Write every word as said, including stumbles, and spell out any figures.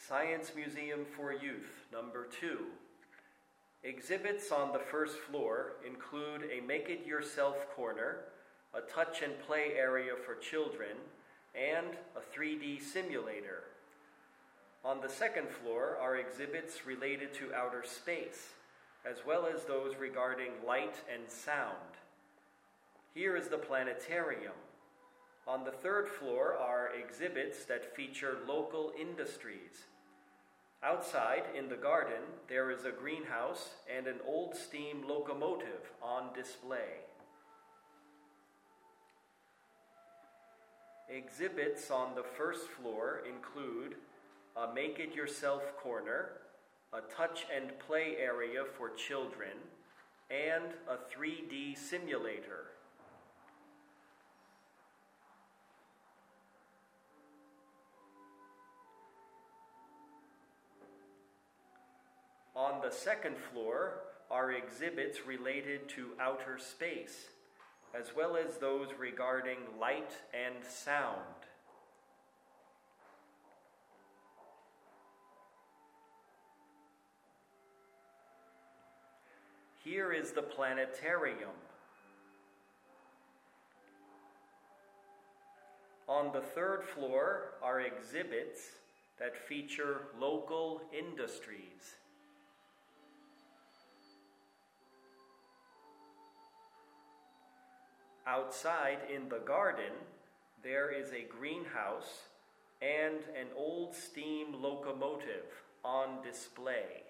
Science Museum for Youth, number two. Exhibits on the first floor include a make-it-yourself corner, a touch and play area for children, and a three D simulator. On the second floor are exhibits related to outer space, as well as those regarding light and sound. Here is the planetarium. On the third floor are exhibits that feature local industries. Outside, in the garden, there is a greenhouse and an old steam locomotive on display. Exhibits on the first floor include a make-it-yourself corner, a touch and play area for children, and a three D simulator. On the second floor are exhibits related to outer space, as well as those regarding light and sound. Here is the planetarium. On the third floor are exhibits that feature local industries. Outside in the garden, there is a greenhouse and an old steam locomotive on display.